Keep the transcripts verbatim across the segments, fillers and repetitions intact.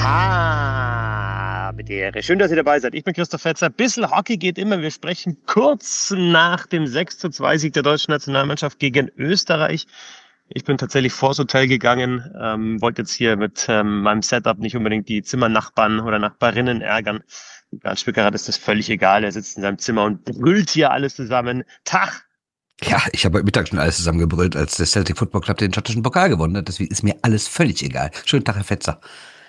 Habe die Ehre. Schön, dass ihr dabei seid. Ich bin Christoph Fetzer. Bissl Hockey geht immer. Wir sprechen kurz nach dem sechs zu zwei Sieg der deutschen Nationalmannschaft gegen Österreich. Ich bin tatsächlich vors Hotel gegangen, ähm, wollte jetzt hier mit ähm, meinem Setup nicht unbedingt die Zimmernachbarn oder Nachbarinnen ärgern. Bernd Spickerat ist das völlig egal. Er sitzt in seinem Zimmer und brüllt hier alles zusammen. Tag! Ja, ich habe heute Mittag schon alles zusammengebrüllt, als der Celtic Football Club den schottischen Pokal gewonnen hat. Deswegen ist mir alles völlig egal. Schönen Tag, Herr Fetzer.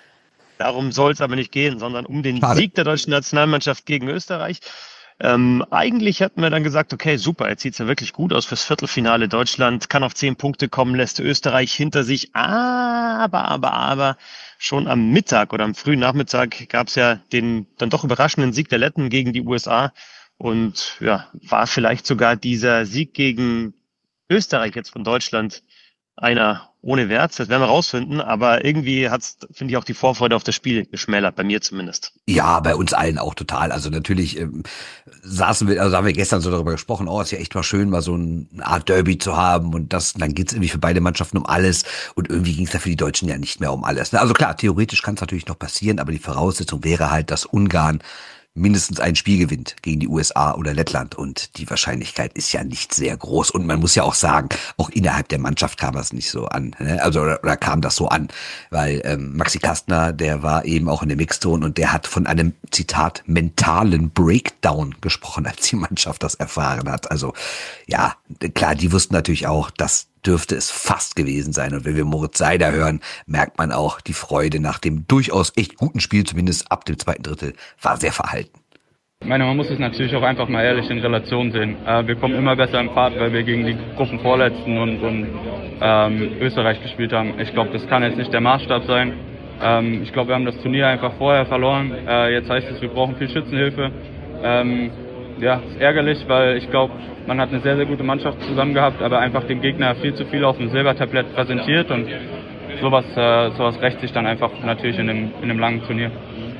Darum soll es aber nicht gehen, sondern um den Schade. Sieg der deutschen Nationalmannschaft gegen Österreich. Ähm, eigentlich hatten wir dann gesagt, okay, super, jetzt sieht's ja wirklich gut aus fürs Viertelfinale. Deutschland kann auf zehn Punkte kommen, lässt Österreich hinter sich. Aber, aber, aber schon am Mittag oder am frühen Nachmittag gab's ja den dann doch überraschenden Sieg der Letten gegen die U S A. Und ja, war vielleicht sogar dieser Sieg gegen Österreich jetzt von Deutschland einer ohne Wert. Das werden wir rausfinden. Aber irgendwie hat's, finde ich, auch die Vorfreude auf das Spiel geschmälert, bei mir zumindest. Ja, bei uns allen auch total. Also natürlich ähm, saßen wir, also haben wir gestern so darüber gesprochen, oh, ist ja echt mal schön, mal so eine Art Derby zu haben und das, dann geht's irgendwie für beide Mannschaften um alles und irgendwie ging's da für die Deutschen ja nicht mehr um alles. Also klar, theoretisch kann es natürlich noch passieren, aber die Voraussetzung wäre halt, dass Ungarn mindestens ein Spiel gewinnt gegen die U S A oder Lettland und die Wahrscheinlichkeit ist ja nicht sehr groß und man muss ja auch sagen, auch innerhalb der Mannschaft kam das nicht so an, ne? Also oder, oder kam das so an, weil ähm, Maxi Kastner, der war eben auch in der Mixzone und der hat von einem, Zitat, mentalen Breakdown gesprochen, als die Mannschaft das erfahren hat. Also ja, klar, die wussten natürlich auch, dass dürfte es fast gewesen sein. Und wenn wir Moritz Seider hören, merkt man auch, die Freude nach dem durchaus echt guten Spiel, zumindest ab dem zweiten Drittel, war sehr verhalten. Ich meine, man muss es natürlich auch einfach mal ehrlich in Relation sehen. Äh, wir kommen immer besser im Fahrt, weil wir gegen die Gruppenvorletzten und, und ähm, Österreich gespielt haben. Ich glaube, das kann jetzt nicht der Maßstab sein. Ähm, ich glaube, wir haben das Turnier einfach vorher verloren. Äh, jetzt heißt es, wir brauchen viel Schützenhilfe. Ähm, ja, ist ärgerlich, weil ich glaube, man hat eine sehr, sehr gute Mannschaft zusammen gehabt, aber einfach dem Gegner viel zu viel auf dem Silbertablett präsentiert und sowas, äh, sowas rächt sich dann einfach natürlich in einem, in einem langen Turnier.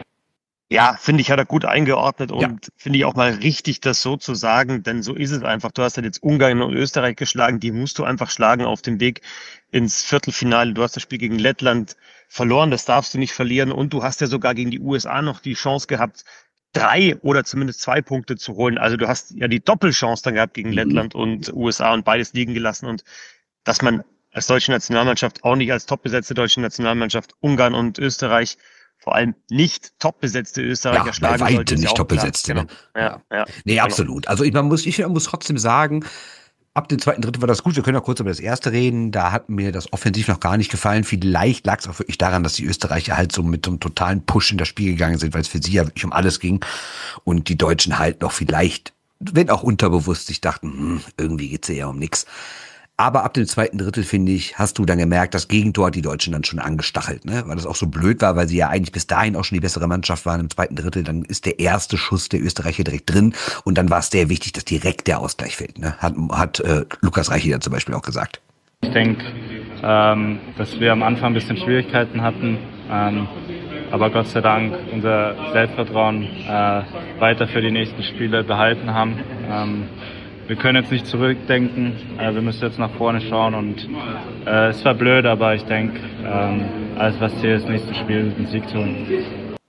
Ja, finde ich, hat er gut eingeordnet und Ja. finde ich auch mal richtig, das so zu sagen, denn so ist es einfach. Du hast halt jetzt Ungarn und Österreich geschlagen, die musst du einfach schlagen auf dem Weg ins Viertelfinale. Du hast das Spiel gegen Lettland verloren, das darfst du nicht verlieren und du hast ja sogar gegen die U S A noch die Chance gehabt, drei oder zumindest zwei Punkte zu holen. Also du hast ja die Doppelchance dann gehabt gegen Mhm. Lettland und U S A und beides liegen gelassen und dass man als deutsche Nationalmannschaft, auch nicht als topbesetzte deutsche Nationalmannschaft, Ungarn und Österreich, vor allem nicht top besetzte Österreicher Ja, schlagen bei weitem sollte, ist nicht ja auch top klar. besetzte, Genau. ne? Ja, ja. Nee, Genau. absolut. Also ich, man muss, ich muss trotzdem sagen, ab dem zweiten Drittel war das gut. Wir können auch kurz über das erste reden. Da hat mir das offensiv noch gar nicht gefallen. Vielleicht lag es auch wirklich daran, dass die Österreicher halt so mit so einem totalen Push in das Spiel gegangen sind, weil es für sie ja wirklich um alles ging. Und die Deutschen halt noch vielleicht, wenn auch unterbewusst, sich dachten, hm, irgendwie geht's ja eher um nix. Aber ab dem zweiten Drittel, finde ich, hast du dann gemerkt, das Gegentor hat die Deutschen dann schon angestachelt, ne? Weil das auch so blöd war, weil sie ja eigentlich bis dahin auch schon die bessere Mannschaft waren im zweiten Drittel. Dann ist der erste Schuss der Österreicher direkt drin und dann war es sehr wichtig, dass direkt der Ausgleich fällt, ne? Hat, hat äh, Lukas Reichel dann zum Beispiel auch gesagt. Ich denke, ähm, dass wir am Anfang ein bisschen Schwierigkeiten hatten, ähm, aber Gott sei Dank unser Selbstvertrauen äh, weiter für die nächsten Spiele behalten haben. Ähm, Wir können jetzt nicht zurückdenken, äh, wir müssen jetzt nach vorne schauen und äh, es war blöd, aber ich denke, ähm, alles was hier das nächste Spiel den Sieg zu holen.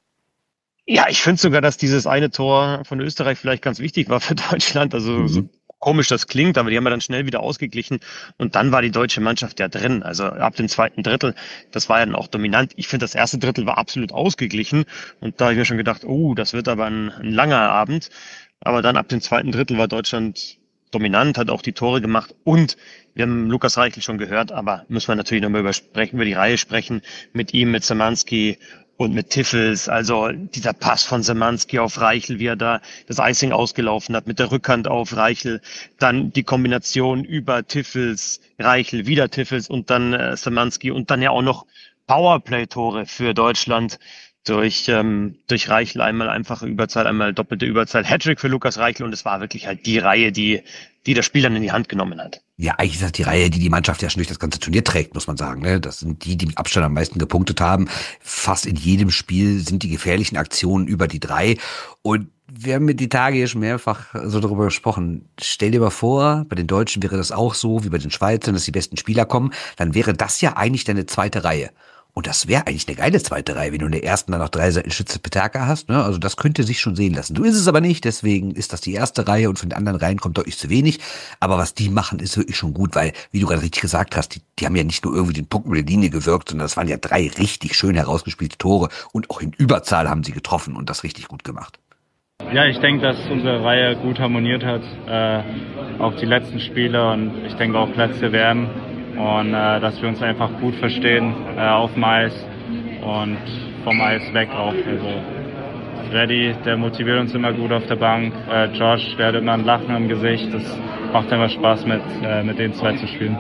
Ja, ich finde sogar, dass dieses eine Tor von Österreich vielleicht ganz wichtig war für Deutschland. Also Mhm. so komisch das klingt, aber die haben ja dann schnell wieder ausgeglichen und dann war die deutsche Mannschaft ja drin. Also ab dem zweiten Drittel, das war ja dann auch dominant. Ich finde, das erste Drittel war absolut ausgeglichen und da habe ich mir schon gedacht, oh, das wird aber ein, ein langer Abend. Aber dann ab dem zweiten Drittel war Deutschland dominant, hat auch die Tore gemacht und wir haben Lukas Reichel schon gehört, aber müssen wir natürlich nochmal über, sprechen, über die Reihe sprechen, mit ihm, mit Szymanski und mit Tiffels. Also dieser Pass von Szymanski auf Reichel, wie er da das Icing ausgelaufen hat, mit der Rückhand auf Reichel, dann die Kombination über Tiffels, Reichel, wieder Tiffels und dann äh, Szymanski und dann ja auch noch Powerplay-Tore für Deutschland. Durch, ähm, durch Reichel einmal einfache Überzahl, einmal doppelte Überzahl, Hattrick für Lukas Reichel und es war wirklich halt die Reihe, die, die das Spiel dann in die Hand genommen hat. Ja, eigentlich ist das die Reihe, die die Mannschaft ja schon durch das ganze Turnier trägt, muss man sagen, ne? Das sind die, die mit Abstand am meisten gepunktet haben. Fast in jedem Spiel sind die gefährlichen Aktionen über die drei und wir haben mit die Tage hier schon mehrfach so darüber gesprochen. Stell dir mal vor, bei den Deutschen wäre das auch so, wie bei den Schweizern, dass die besten Spieler kommen. Dann wäre das ja eigentlich deine zweite Reihe. Und das wäre eigentlich eine geile zweite Reihe, wenn du in der ersten dann noch drei Seiten Schütze Peterka hast. Ne? Also das könnte sich schon sehen lassen. So ist es aber nicht, deswegen ist das die erste Reihe und von den anderen Reihen kommt deutlich zu wenig. Aber was die machen, ist wirklich schon gut, weil, wie du gerade richtig gesagt hast, die, die haben ja nicht nur irgendwie den Punkt über die Linie gewirkt, sondern das waren ja drei richtig schön herausgespielte Tore und auch in Überzahl haben sie getroffen und das richtig gut gemacht. Ja, ich denke, dass unsere Reihe gut harmoniert hat, äh, auch die letzten Spiele und ich denke auch letzte W M. Und äh, dass wir uns einfach gut verstehen äh, auf dem Eis und vom Eis weg auch. Also Freddy, der motiviert uns immer gut auf der Bank. Äh, Josh, der hat immer ein Lachen im Gesicht. Das macht immer Spaß, mit, äh, mit den zwei zu spielen.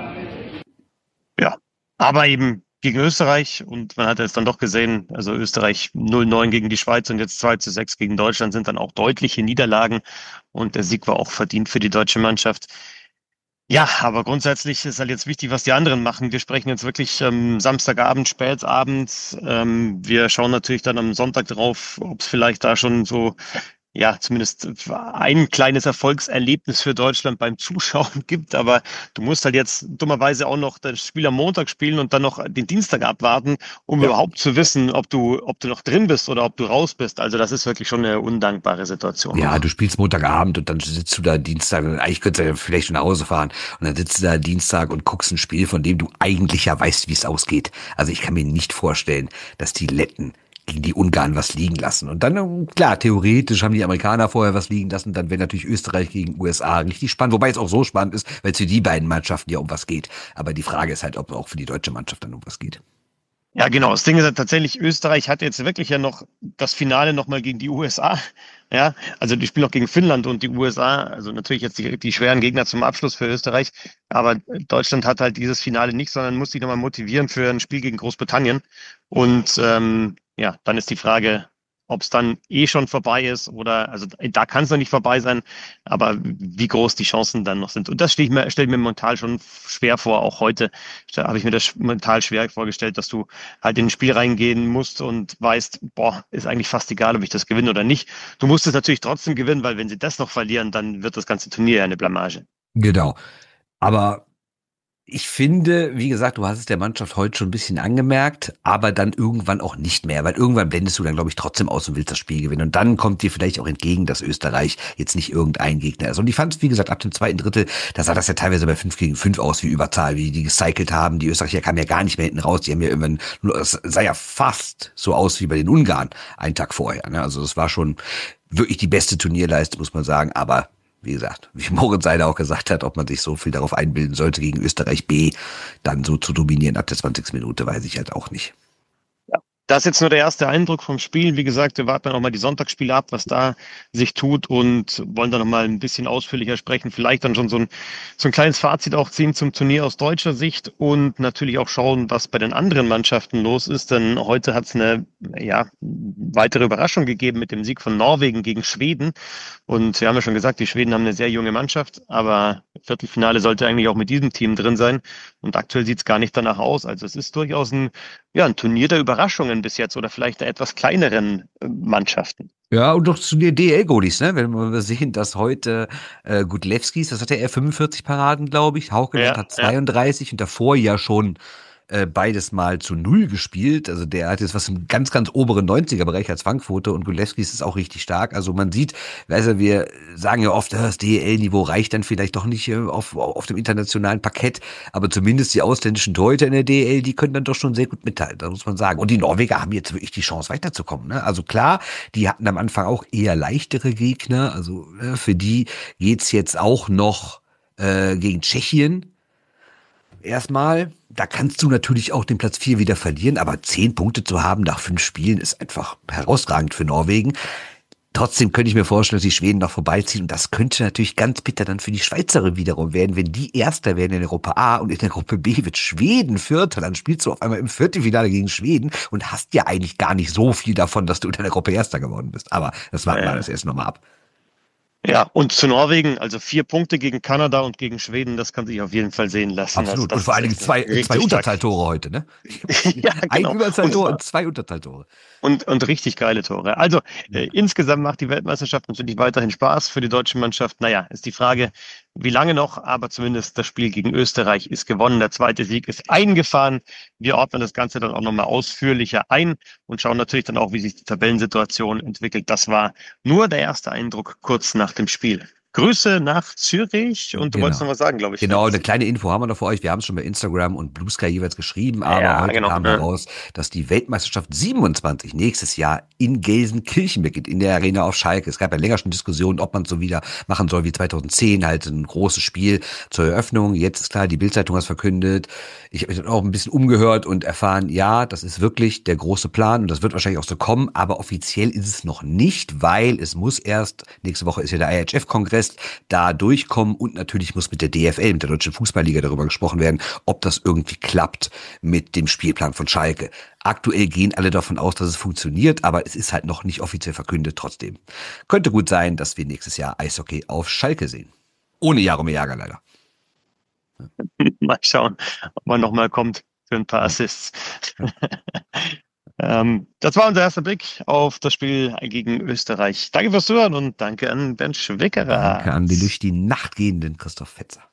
Ja, aber eben gegen Österreich und man hat es dann doch gesehen, also Österreich null neun gegen die Schweiz und jetzt zwei zu sechs gegen Deutschland sind dann auch deutliche Niederlagen und der Sieg war auch verdient für die deutsche Mannschaft. Ja, aber grundsätzlich ist halt jetzt wichtig, was die anderen machen. Wir sprechen jetzt wirklich ähm, Samstagabend, spätabends. Ähm, wir schauen natürlich dann am Sonntag drauf, ob es vielleicht da schon so, ja, zumindest ein kleines Erfolgserlebnis für Deutschland beim Zuschauen gibt. Aber du musst halt jetzt dummerweise auch noch das Spiel am Montag spielen und dann noch den Dienstag abwarten, um ja. überhaupt zu wissen, ob du, ob du noch drin bist oder ob du raus bist. Also das ist wirklich schon eine undankbare Situation. Ja, du spielst Montagabend und dann sitzt du da Dienstag und eigentlich könntest du ja vielleicht schon nach Hause fahren und dann sitzt du da Dienstag und guckst ein Spiel, von dem du eigentlich ja weißt, wie es ausgeht. Also ich kann mir nicht vorstellen, dass die Letten gegen die Ungarn was liegen lassen. Und dann, klar, theoretisch haben die Amerikaner vorher was liegen lassen, dann wäre natürlich Österreich gegen U S A richtig spannend, wobei es auch so spannend ist, weil es für die beiden Mannschaften ja um was geht. Aber die Frage ist halt, ob auch für die deutsche Mannschaft dann um was geht. Ja, genau. Das Ding ist ja tatsächlich, Österreich hat jetzt wirklich ja noch das Finale nochmal gegen die U S A. Ja, also die spielen noch gegen Finnland und die U S A. Also natürlich jetzt die, die schweren Gegner zum Abschluss für Österreich. Aber Deutschland hat halt dieses Finale nicht, sondern muss sich nochmal motivieren für ein Spiel gegen Großbritannien. Und ähm, ja, dann ist die Frage, ob es dann eh schon vorbei ist oder, also da kann es noch nicht vorbei sein, aber wie groß die Chancen dann noch sind. Und das stelle ich mir, stelle ich mir mental schon schwer vor. Auch heute habe ich mir das mental schwer vorgestellt, dass du halt in ein Spiel reingehen musst und weißt, boah, ist eigentlich fast egal, ob ich das gewinne oder nicht. Du musst es natürlich trotzdem gewinnen, weil wenn sie das noch verlieren, dann wird das ganze Turnier ja eine Blamage. Genau. Aber ich finde, wie gesagt, du hast es der Mannschaft heute schon ein bisschen angemerkt, aber dann irgendwann auch nicht mehr, weil irgendwann blendest du dann, glaube ich, trotzdem aus und willst das Spiel gewinnen. Und dann kommt dir vielleicht auch entgegen, dass Österreich jetzt nicht irgendein Gegner ist. Und ich fand es, wie gesagt, ab dem zweiten Drittel, da sah das ja teilweise bei fünf gegen fünf aus, wie Überzahl, wie die gecycelt haben. Die Österreicher kamen ja gar nicht mehr hinten raus. Die haben ja irgendwann, es sah ja fast so aus wie bei den Ungarn einen Tag vorher. Ne? Also es war schon wirklich die beste Turnierleistung, muss man sagen, aber wie gesagt, wie Moritz Seider auch gesagt hat, ob man sich so viel darauf einbilden sollte, gegen Österreich B dann so zu dominieren ab der zwanzigsten Minute, weiß ich halt auch nicht. Das ist jetzt nur der erste Eindruck vom Spiel. Wie gesagt, wir warten auch mal die Sonntagsspiele ab, was da sich tut und wollen dann noch mal ein bisschen ausführlicher sprechen. Vielleicht dann schon so ein, so ein kleines Fazit auch ziehen zum Turnier aus deutscher Sicht und natürlich auch schauen, was bei den anderen Mannschaften los ist. Denn heute hat es eine ja, weitere Überraschung gegeben mit dem Sieg von Norwegen gegen Schweden. Und wir haben ja schon gesagt, die Schweden haben eine sehr junge Mannschaft, aber Viertelfinale sollte eigentlich auch mit diesem Team drin sein. Und aktuell sieht es gar nicht danach aus. Also es ist durchaus ein, ja, ein Turnier der Überraschungen bis jetzt oder vielleicht der etwas kleineren äh, Mannschaften. Ja, und doch zu den D L-Goalies, ne? Wenn wir sehen, dass heute äh, Gudlewskis, das hatte er fünfundvierzig Paraden, glaube ich, Haukeland Ja, hat zweiunddreißig ja. Und davor ja schon äh, beides mal zu null gespielt. Also der hat jetzt was im ganz, ganz oberen neunziger-Bereich als Fangquote und Gudlewskis ist auch richtig stark. Also man sieht, weißt du, wir sagen ja oft, das D E L-Niveau reicht dann vielleicht doch nicht auf, auf dem internationalen Parkett, aber zumindest die ausländischen Torhüter in der D E L, die können dann doch schon sehr gut mithalten, das muss man sagen. Und die Norweger haben jetzt wirklich die Chance weiterzukommen. Ne? Also klar, die hatten am Anfang auch eher leichtere Gegner, also äh, für die geht's jetzt auch noch äh, gegen Tschechien. Erstmal, da kannst du natürlich auch den Platz vier wieder verlieren, aber zehn Punkte zu haben nach fünf Spielen ist einfach herausragend für Norwegen. Trotzdem könnte ich mir vorstellen, dass die Schweden noch vorbeiziehen und das könnte natürlich ganz bitter dann für die Schweizer wiederum werden, wenn die Erster werden in der Gruppe A und in der Gruppe B wird Schweden Vierter, dann spielst du auf einmal im Viertelfinale gegen Schweden und hast ja eigentlich gar nicht so viel davon, dass du in der Gruppe Erster geworden bist. Aber das warten wir ja. das erst nochmal ab. Ja, und zu Norwegen, also vier Punkte gegen Kanada und gegen Schweden, das kann sich auf jeden Fall sehen lassen. Absolut. Also Und vor allen Dingen zwei, zwei Unterzahltore heute, ne? Ja, Ein genau. Überzahltor Und, und zwei Unterzahltore. und, und richtig geile Tore. Also äh, insgesamt macht die Weltmeisterschaft natürlich weiterhin Spaß für die deutsche Mannschaft. Naja, ist die Frage, wie lange noch, aber zumindest das Spiel gegen Österreich ist gewonnen. Der zweite Sieg ist eingefahren. Wir ordnen das Ganze dann auch nochmal ausführlicher ein und schauen natürlich dann auch, wie sich die Tabellensituation entwickelt. Das war nur der erste Eindruck kurz nach dem Spiel. Grüße nach Zürich und du Genau. wolltest noch was sagen, glaube ich. Genau, eine kleine Info haben wir noch für euch. Wir haben es schon bei Instagram und Blue Sky jeweils geschrieben, aber Ja, heute genau. kam Ja. heraus, dass die Weltmeisterschaft siebenundzwanzig nächstes Jahr in Gelsenkirchen beginnt, in der Arena auf Schalke. Es gab ja länger schon Diskussionen, ob man es so wieder machen soll wie zweitausendzehn, halt ein großes Spiel zur Eröffnung. Jetzt ist klar, die Bild-Zeitung hat es verkündet. Ich habe mich dann auch ein bisschen umgehört und erfahren, ja, das ist wirklich der große Plan und das wird wahrscheinlich auch so kommen, aber offiziell ist es noch nicht, weil es muss erst, nächste Woche ist ja der I H F-Kongress, da durchkommen und natürlich muss mit der D F L, mit der Deutschen Fußballliga darüber gesprochen werden, ob das irgendwie klappt mit dem Spielplan von Schalke. Aktuell gehen alle davon aus, dass es funktioniert, aber es ist halt noch nicht offiziell verkündet trotzdem. Könnte gut sein, dass wir nächstes Jahr Eishockey auf Schalke sehen. Ohne Jaromir Jagr leider. Mal schauen, ob man nochmal kommt für ein paar Assists. ähm, das war unser erster Blick auf das Spiel gegen Österreich. Danke fürs Zuhören und danke an Bernd Schwickerer. Danke an den durch die Nacht gehenden Christoph Fetzer.